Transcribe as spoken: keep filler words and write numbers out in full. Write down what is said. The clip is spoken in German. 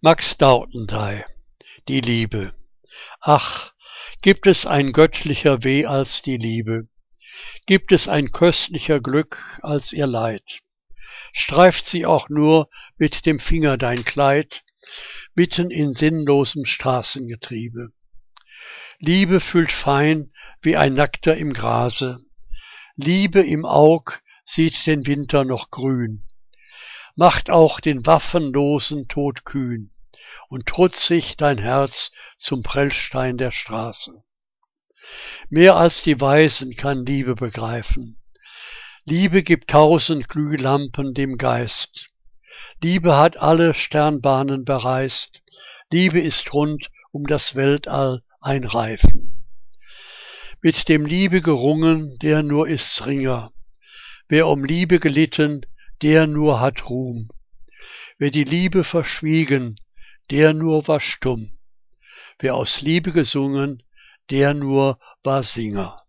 Max Dauthendey, die Liebe. Ach, gibt es ein göttlicher Weh als die Liebe? Gibt es ein köstlicher Glück als ihr Leid? Streift sie auch nur mit dem Finger dein Kleid, mitten in sinnlosem Straßengetriebe? Liebe fühlt fein wie ein Nackter im Grase, Liebe im Aug sieht den Winter noch grün, macht auch den Waffenlosen Tod kühn und trutzig dein Herz zum Prellstein der Straße. Mehr als die Weisen kann Liebe begreifen. Liebe gibt tausend Glühlampen dem Geist. Liebe hat alle Sternbahnen bereist. Liebe ist rund um das Weltall ein Reifen. Mit dem Liebe gerungen, der nur ist Ringer. Wer um Liebe gelitten, der nur hat Ruhm. Wer die Liebe verschwiegen, der nur war stumm. Wer aus Liebe gesungen, der nur war Singer.